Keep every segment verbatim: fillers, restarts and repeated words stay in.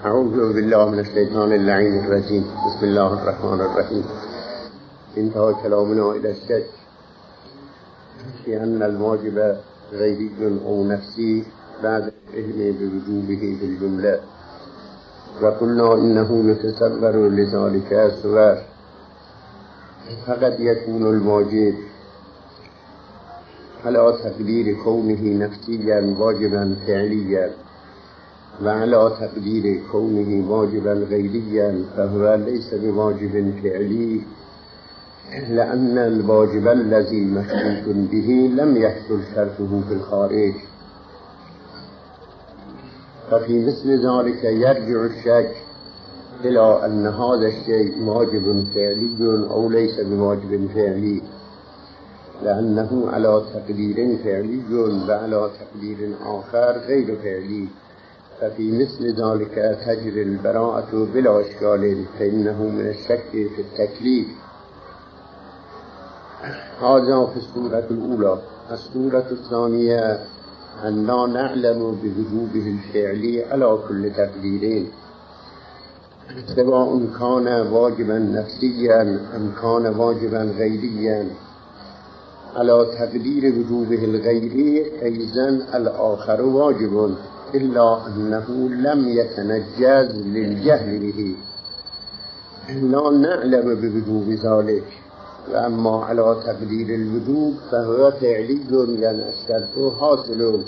اعوذ بالله من الشیطان اللعین الرجیم. بسم الله الرحمن الرحیم. انتهى كلامنا الى الشك في ان الواجب غیری او نفسی بعد العلم بوجوبه بالجمله و قلنا انه نتصور لذلك صور فقد يكون الواجب على تقدير كونه نفسيا واجبا فعليا وعلى تقدير كونه واجبا غيريا فهو ليس بواجب فعلي لأن الواجب الذي مشروط به لم يحصل شرطه في الخارج. ففي مثل ذلك يرجع الشك إلى أن هذا الشيء واجب فعلي أو ليس بواجب فعلي لأنه على تقدير فعلي وعلى تقدير آخر غير فعلي. ففي مثل ذلك تجري البراءة بلا إشكال فإنه من الشك في التكليف. هذا في السورة الأولى. السورة الثانية أن لا نعلم بوجوبه الفعلي على كل تقديرين سواء كان واجبا نفسيا أم كان واجبا غيريا. على تقدير وجوبه الغيري أيضا الآخر واجب إلا أنه لم يتنجز للجهل به. لا نعلم بوجوب ذلك. وأما على تقدير الوجوب فهو فعلي يعني الشرط حاصل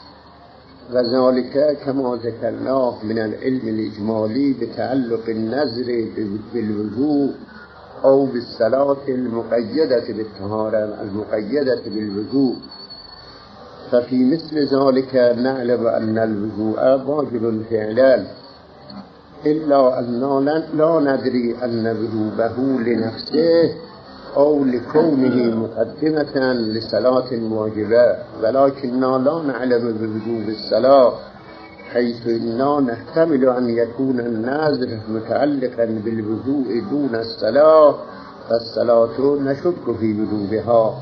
وذلك كما ذكرناه من العلم الإجمالي بتعلق النظر بالوجوب أو بالصلاة المقيدة بالطهارة المقيدة بالوجوب. ففي مثل ذلك نعلم أن الوضوء واجب فعلا إلا أننا لا ندري أن وجوبه لنفسه أو لكونه مقدمة لصلاة واجبة ولكننا لا نعلم بوجوب الصلاة حيث إننا نحتمل أن يكون النذر متعلقا بالوضوء دون الصلاة فالصلاة نشك في وجوبها.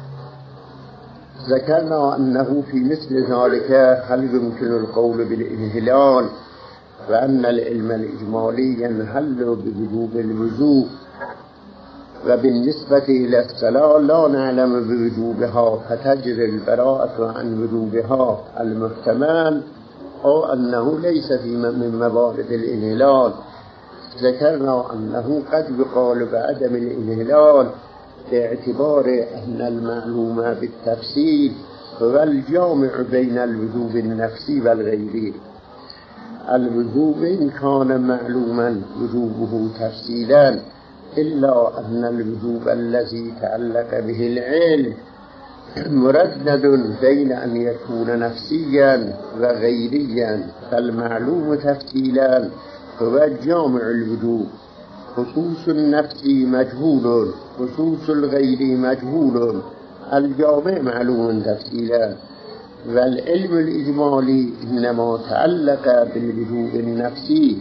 ذكرنا أنه في مثل ذلك هل يمكن القول بالانهلال وأن العلم الإجمالي ينهل بوجوب الوضوء وبالنسبة إلى الصلاة لا نعلم بوجوبها فتجري البراءة عن وجوبها المحتمل أو أنه ليس في من موارد الانهلال. ذكرنا أنه قد يقال بعدم الانهلال باعتبار أن المعلوم بالتفصيل هو الجامع بين الوجوب النفسي والغيري. الوجوب إن كان معلوما وجوبه تفصيلا إلا أن الوجوب الذي تعلق به العلم مردد بين أن يكون نفسيا وغيريا فالمعلوم تفصيلا هو جامع الوجوب. خصوص النفس مجهول خصوص الغير مجهول الجامع معلوم تفصيلا. والعلم الإجمالي إنما تعلق بالوجوب النفسي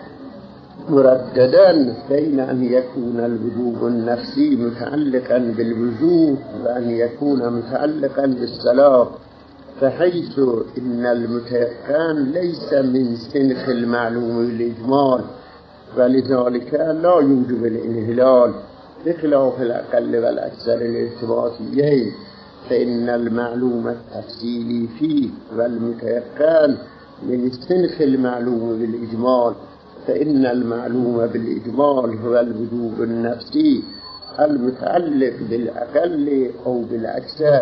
مرددا بين أن يكون الوجوب النفسي متعلقا بالوجوب وأن يكون متعلقا بالصلاة فحيث إن المتيقن ليس من سنخ المعلوم الإجمال ولذلك لا يوجب الانهلال بخلاف الأقل والأكثر الارتباطيين فإن المعلوم التفصيلي فيه والمتيقن من سنخ المعلوم بالإجمال فإن المعلوم بالإجمال هو الوجوب النفسي المتعلق بالأقل أو بالأكثر.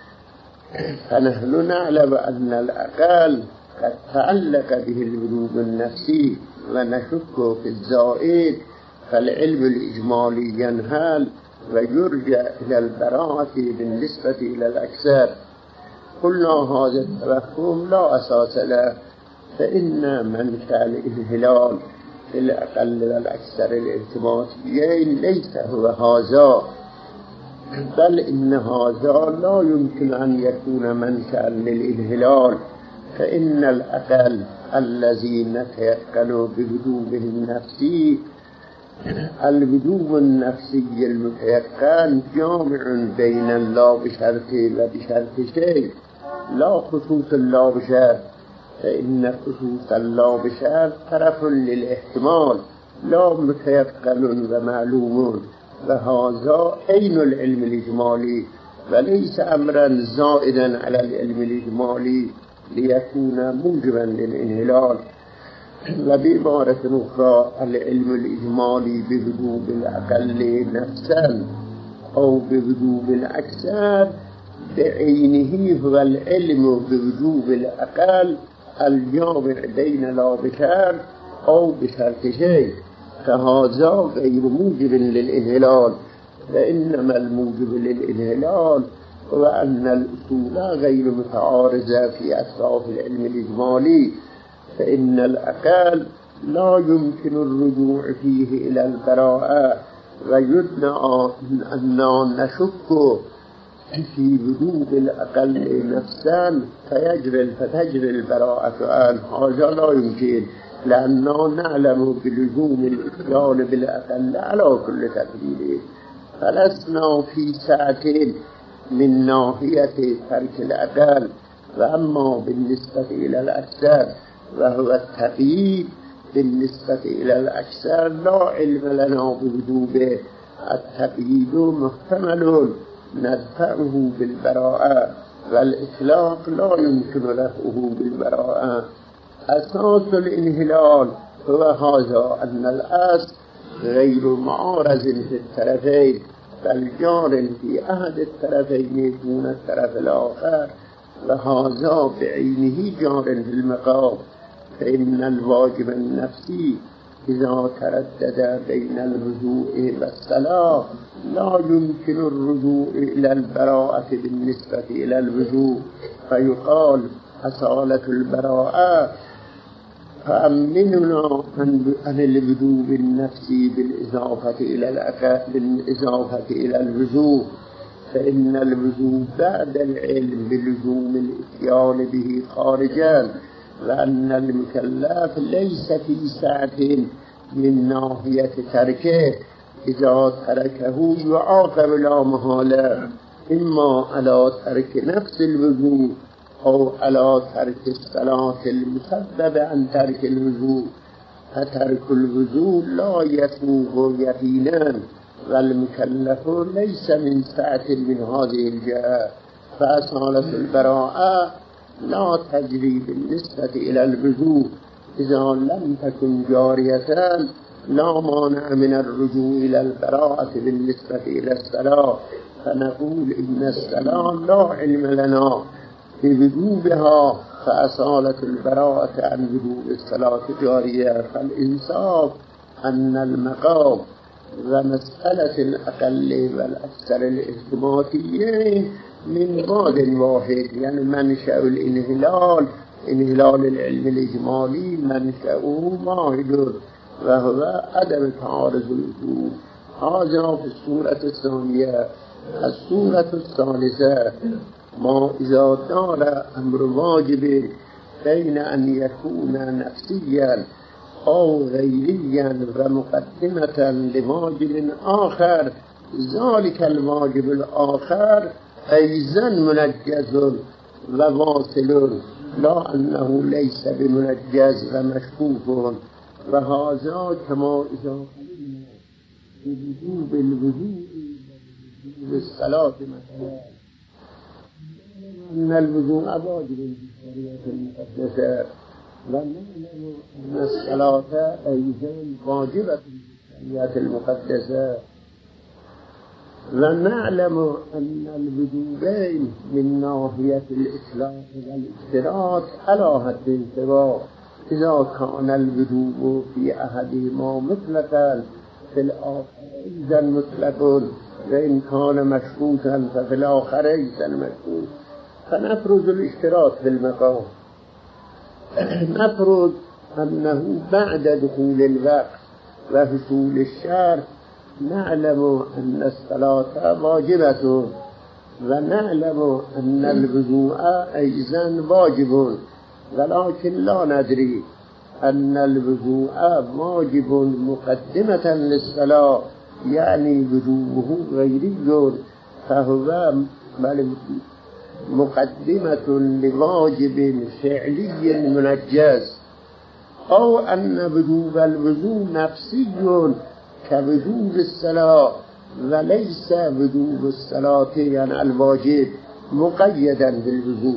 فنحن نعلم أن الأقل قد تعلق به الوجوب النفسي ونشك في الزائد فالعلم الإجمالي ينهال ويرجع إلى البراءة بالنسبة إلى الأكثر. قلنا هذا التوهم لا أساس له فإن منشأ الانهلال في الأقل والأكثر الارتباطيين ليس هو هذا بل إن هذا لا يمكن أن يكون منشأ للانهلال فإن الأقل الذي نتيقن بوجوبه النفسي الوجوب النفسي المتيقن جامع بين اللا بشرط وبشرط شيء لا خصوص اللا بشرط فإن خصوص لا بشر طرف للاحتمال لا متيقن ومعلوم وهذا عين العلم الإجمالي وليس أمرا زائدا على العلم الإجمالي ليكون موجبا للانهلال. وبعبارة أخرى العلم الإجمالي بوجوب الأقل نفسا أو بوجوب الأكثر بعينه هو العلم بوجوب الأقل الجامع بين لا بشر أو بشرط شيء، فهذا غير موجب للانهلال. فإنما الموجب للانهلال هو أن الأصول غير متعارضة في أطراف العلم الإجمالي، فإن الأقل لا يمكن الرجوع فيه إلى البراءة، ويدعى أننا نشك في وجود الأقل نفسا فيجري فتجري البراءة عنه. هذا لا يمكن، لأننا نعلم بلزوم الإتيان بالأقل على كل تقدير، فلسنا في ساعة من ناحية ترك الأقل. وأما بالنسبة إلى الأكثر وهو التقييد بالنسبة إلى الأكثر لا علم لنا بوجوبه. التقييد محتمل ندفعه بالبراءة، والإطلاق لا يمكن رفعه بالبراءة. أساس الانهلال هو هذا أن الأصل غير معارض في الطرفين، بل جار في أحد الطرفين دون الطرف الآخر، وهذا بعينه جار في المقام. فإن الواجب النفسي إذا تردد بين الرجوع والصلاة لا يمكن الرجوع إلى البراءة بالنسبة إلى الوجوب، فيقال أصالة البراءة فأمننا عن الوجوب النفسي بالإضافة إلى الأكا بالإضافة إلى الوجوب، فإن الوجوب بعد العلم بلزوم الإتيان به خارجا، وأن المكلف ليس في سعة من ناحية تركه، إذا تركه يعاقب لا محالة، إما على ترك نفس الوجوب أو على ترك الصلاة المسبب عن ترك الوجوب. فترك الوجوب لا يسوغ يقينا، والمكلف ليس من سعة من هذه الجهة، فأصالة البراءة لا تجري بالنسبة إلى الوجوب. إذا لم تكن جارية لا مانع من الرجوع إلى البراءة بالنسبة إلى الصلاة، فنقول إن الصلاة لا علم لنا بوجوبها، فأصالة البراءة عن وجوب الصلاة جارية. فالإنصاف أن المقام ومسألة الأقل والأكثر الاحتماليين من بعد واحد، يعني منشأ الانهلال انهلال العلم الإجمالي منشأه واحد، وهو عدم تعارض الوجوب. هذا في السورة الثانية. السورة الثالثة ما إذا دار أمر واجب بين أن يكون نفسيا أو غيريا ومقدمة لواجب آخر، ذلك الواجب الآخر أيضا منجز وواصل، لا أنه ليس بمنجز ومشكوك. وهذا كما إذا قلنا بوجوب الوضوء بالصلاة مثلا، أن الوضوء واجب في الشريعة المقدسة، ونعلم أن الصلاة أيضا واجبة في الشريعة المقدسة، ونعلم أن الوجوبين من ناحية الإسلام والاشتراط على حد سواء. إذا كان الوجوب في أحدهما مطلقا في الآخر أيضا مطلق، وإن كان مشروطا ففي الآخر أيضا مشروط. فنفرض الاشتراط في المقام، نفرض أنه بعد دخول الوقت وحصول الشرط نعلم أن الصلاة واجبة، ونعلم أن الوضوء أيضا واجب، ولكن لا ندري أن الوضوء واجب مقدمة للصلاة، يعني وجوبه غيري، فهو مقدمة لواجب فعلي منجز، أو أن وجوب الوضوء نفسي كوجوب الصلاة، وليس وجوب الصلاة يعني الواجب مقيدا بالوضوء.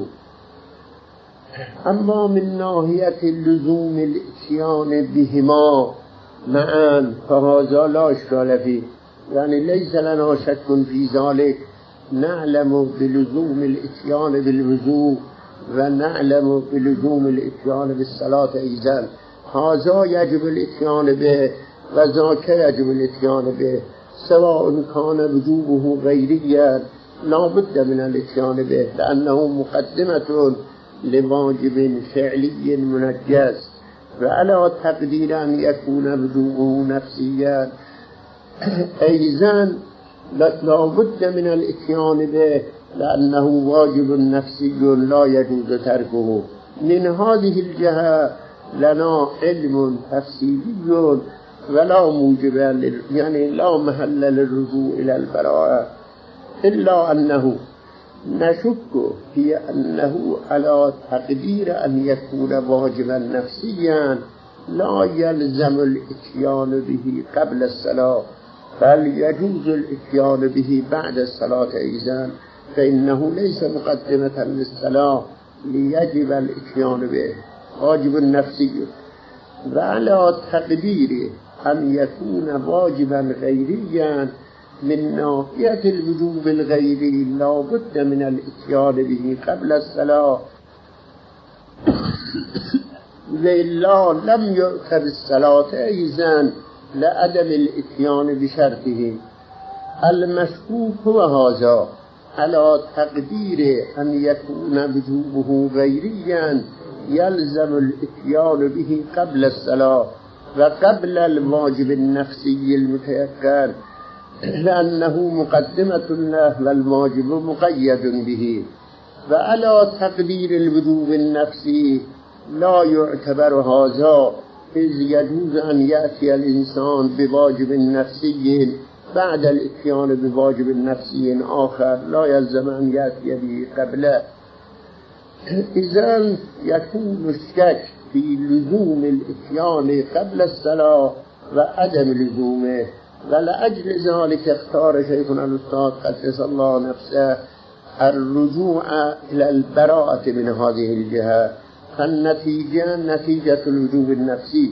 أما من ناحية اللزوم الاتيان بهما معا فهذا لا إشكال فيه، يعني ليس لنا شك في ذلك، نعلم بلزوم الاتيان بالوضوء ونعلم بلزوم الاتيان بالصلاة أيضا، هذا يجب الاتيان به وذاك يجب الاتيان به، سواء كان وجوبه غيريا لا بد من الاتيان به، لأنه مقدمة لواجب فعلي منجز، وعلى تقدير أن يكون وجوبه نفسيا أيضا لا بد من الاتيان به، لأنه واجب نفسي لا يجوز تركه. من هذه الجهة لنا علم تفصيلي ولا موجب يعني لا محل للرجوع إلى البراءة، إلا أنه نشك في أنه على تقدير أن يكون واجبا نفسيا لا يلزم الاتيان به قبل الصلاة، بل يجوز الاتيان به بعد الصلاة أيضا، فإنه ليس مقدمة للصلاة ليجب الاتيان به، واجب نفسي. وعلى تقدير أن يكون واجبا غيريا من ناحية الوجوب الغيري لا بد من الاتيان به قبل الصلاة، وإلا لم يؤخر الصلاة أيضا لعدم الاتيان بشرطه. المشكوك هو هذا، على تقدير أن يكون وجوبه غيريا يلزم الاتيان به قبل الصلاة وقبل الواجب النفسي المتيقن، لأنه مقدمة له والواجب مقيد به. وعلى تقدير الوجوب النفسي لا يعتبر هذا، إذ يجوز أن يأتي الإنسان بواجب نفسي بعد الاتيان بواجب نفسي آخر لا يلزم أن يأتي به قبله. إذن يكون الشك في لزوم الاتيان قبل الصلاة وعدم لزومه، ولأجل ذلك اختار شيخنا الأستاذ قدس الله نفسه الرجوع إلى البراءة من هذه الجهة، فالنتيجة نتيجة الوجوب النفسي.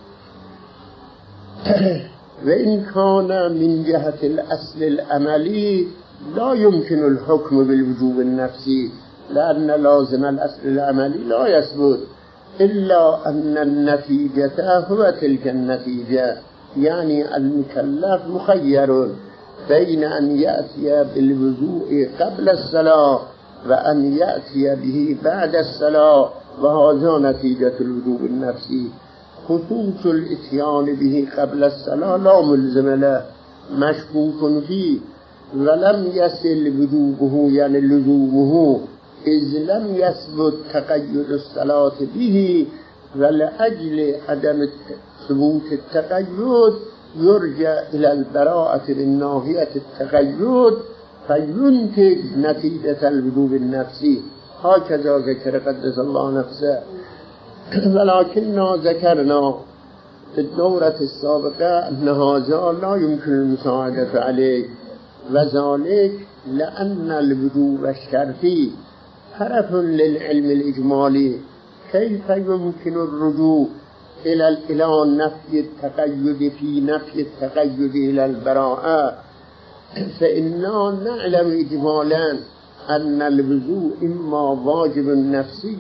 وإن كان من جهة الأصل العملي لا يمكن الحكم بالوجوب النفسي، لأن لازم الأصل العملي لا يثبت، إلا أن النتيجة هو تلك النتيجة، يعني المكلف مخير بين أن يأتي بالوضوء قبل الصلاة وأن يأتي به بعد الصلاة، وهذا نتيجة الوجوب النفسي. خصوص الاتيان به قبل الصلاة لا ملزم له، مشكوك فيه، ولم يصل وجوبه يعني لزومه، إذ لم يثبت تقيد الصلاة به، ولأجل عدم ثبوت التقيد يرجع إلى البراءة من ناحية التقيد فينتج نتيجة الوجوب النفسي. هكذا ذكر قدس الله نفسه. ولكننا ذكرنا في الدورة السابقة أن هذا لا يمكن المساعدة عليه، وذلك لأن الوجوب الشرطي طرف للعلم الإجمالي، كيف يمكن الرجوع إلى إلى نفي التقيد في نفي التقيد إلى البراءة؟ فإننا نعلم إجمالا أن الوضوء إما واجب نفسي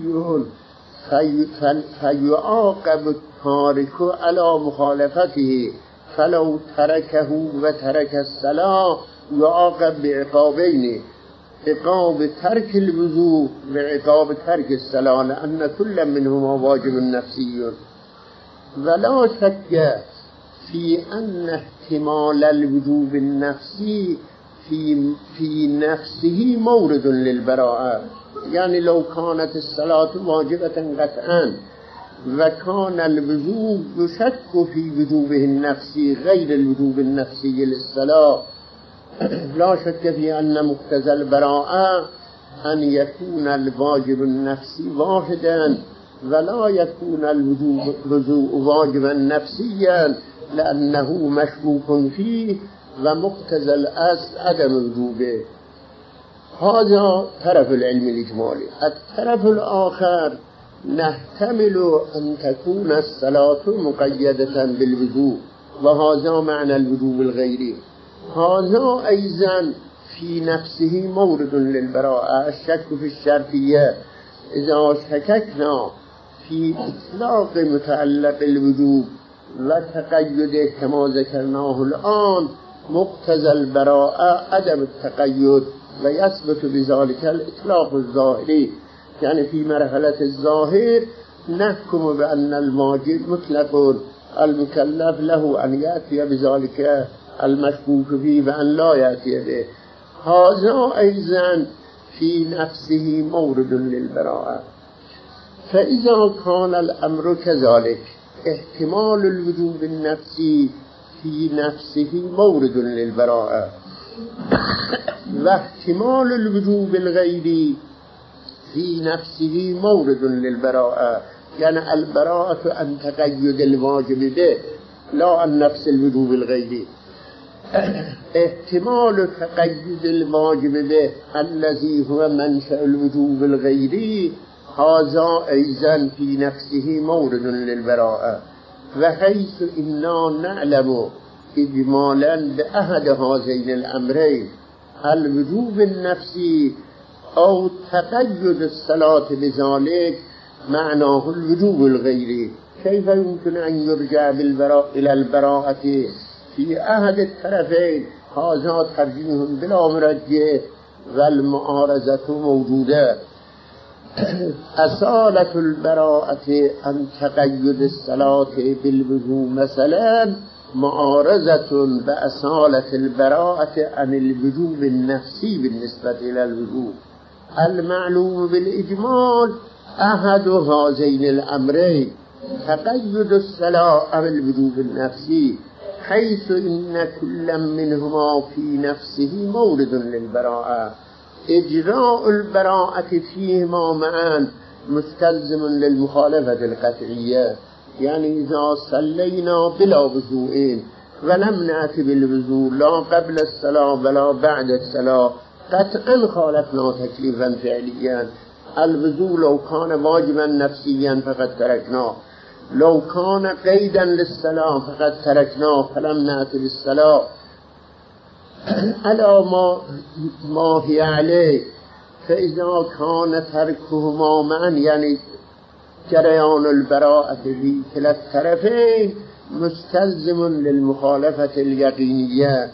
فيعاقب التارك على مخالفته، فلو تركه وترك الصلاة يعاقب بعقابين، عقاب ترك الوضوء وعقاب ترك الصلاة، لأن كل منهما واجب نفسي. ولا شك في أن احتمال الوجوب النفسي في في نفسه مورد للبراءة، يعني لو كانت الصلاة واجبة قطعا وكان الوجوب يشك في وجوبه النفسي غير الوجوب النفسي للصلاة، لا شك في أن مقتضى البراءة أن يكون الواجب النفسي واحدا ولا يكون الوضوء واجبا نفسيا لأنه مشكوك فيه ومقتضى الأصل عدم وجوبه. هذا طرف العلم الإجمالي. الطرف الآخر نحتمل أن تكون الصلاة مقيدة بالوضوء وهذا معنى الوضوء الغيري. هذا أيضا في نفسه مورد للبراءة. الشك في الشرطية إذا شككنا في إطلاق متعلق الوجوب وتقيد كما ذكرناه الآن مقتضى البراءة عدم التقيد ويثبت بذلك الإطلاق الظاهري. يعني في مرحلة الظاهر نحكم بأن الواجب مطلق المكلف له أن يأتي بذلك المشكوك فيه وأن لا يأتي به. هذا أيضا في نفسه مورد للبراءة. فإذا كان الأمر كذلك احتمال الوجوب النفسي في نفسه مورد للبراءة واحتمال الوجوب الغيري في نفسه مورد للبراءة. يعني البراءة أن تقيد الواجب به لا أن نفس الوجوب الغيري. احتمال تقيد الواجب به الذي هو منشأ الوجوب الغيري هذا أيضا في نفسه مورد للبراءة. وحيث إنا نعلم إجمالا بأحد هذين الأمرين الوجوب النفسي أو تقيد الصلاة بذلك معناه الوجوب الغيري، كيف يمكن أن يرجع بالبراء إلى البراءة في أحد الطرفين؟ هذا ترجيح بلا مرجع والمعارضة موجودة. أصالة البراءة أن تقيد الصلاة بالوجوب مثلا معارضة بأصالة البراءة عن الوجوب النفسي بالنسبة إلى الوجوب المعلوم بالإجمال. أحد هذين الأمرين تقيد الصلاة عن الوجوب النفسي حيث إن كل منهما في نفسه مورد للبراءة. إجراء البراءة فيهما معا مستلزم للمخالفة القطعية. يعني إذا صلينا بلا وضوء ولم نأتي بالوضوء لا قبل الصلاة ولا بعد الصلاة قطعا خالفنا تكليفا فعليا. الوضوء لو كان واجبا نفسيا فقد تركناه، لو كان قيدا للصلاة فقد تركناه فلم نأتي بالصلاة على ما ما هي عليه. فإذا كان تركهما معا يعني جريان البراءة في كلا الطرفين مستلزم للمخالفة اليقينية،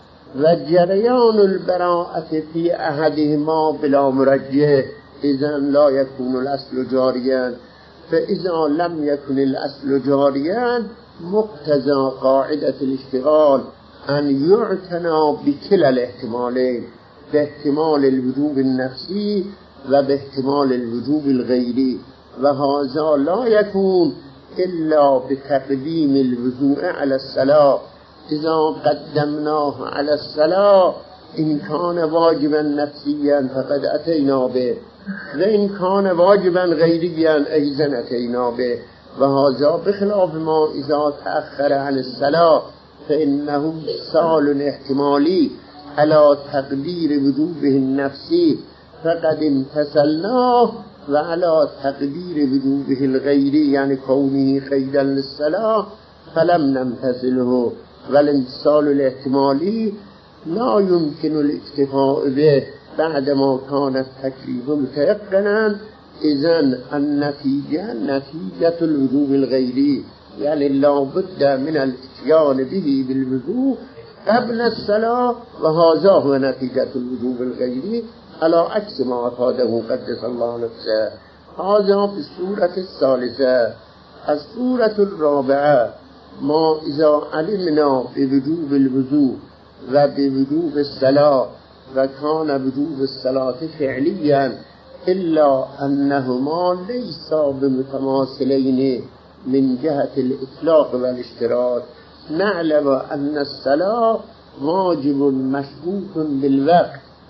وجريان البراءة في أحدهما بلا مرجح إذن لا يكون الأصل جاريا. فإذا لم يكن الأصل جاريا مقتضى قاعدة الاشتغال أن يعتنى بكلا الاحتمالين، باحتمال الوجوب النفسي وباحتمال الوجوب الغيري. وهذا لا يكون إلا بتقديم الوضوء على الصلاة. إذا قدمناه على الصلاة إن كان واجبا نفسيا فقد أتينا به، وإن كان واجبا غيريا أيضا أتينا به. وهذا بخلاف ما إذا تأخر عن الصلاة فإنه سال احتمالي على تقدير وجوبه النفسي فقد امتثلناه، وعلى تقدير وجوبه الغيري يعني كونه قيدا للصلاة فلم نمتثله. والامتثال الاحتمالي لا يمكن الاكتفاء به بعدما كان التكليف متيقنا. إذن النتيجة نتيجة الوجوب الغيري، يعني لا بد من الاتيان به بالوضوء قبل الصلاة، وهذا هو نتيجة الوجوب الغيري على عكس ما أفاده قدس الله نفسه. هذا في السورة الثالثة. السورة الرابعة ما إذا علمنا بوجوب الوضوء وبوجوب الصلاة وكان وجوب الصلاة فعليا إلا أنهما ليسا بمتماثلين من جهة الإطلاق والاشتراك. نعلم أن الصلاة واجب مشروط بالوقت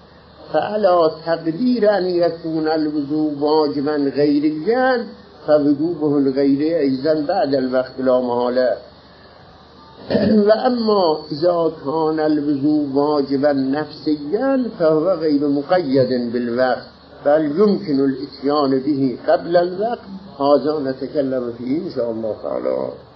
فعلا تقدیر ان یکون الوضوء واجبا غیریا فوجوبه الغیر ایضا بعد الوقت لا محاله و اما اذا کان الوضوء واجبا نفسیا فهو غیر مقید بالوقت بل يمكن الاتيان به قبل الوقت. هذا نتكلم فيه ان شاء الله تعالى.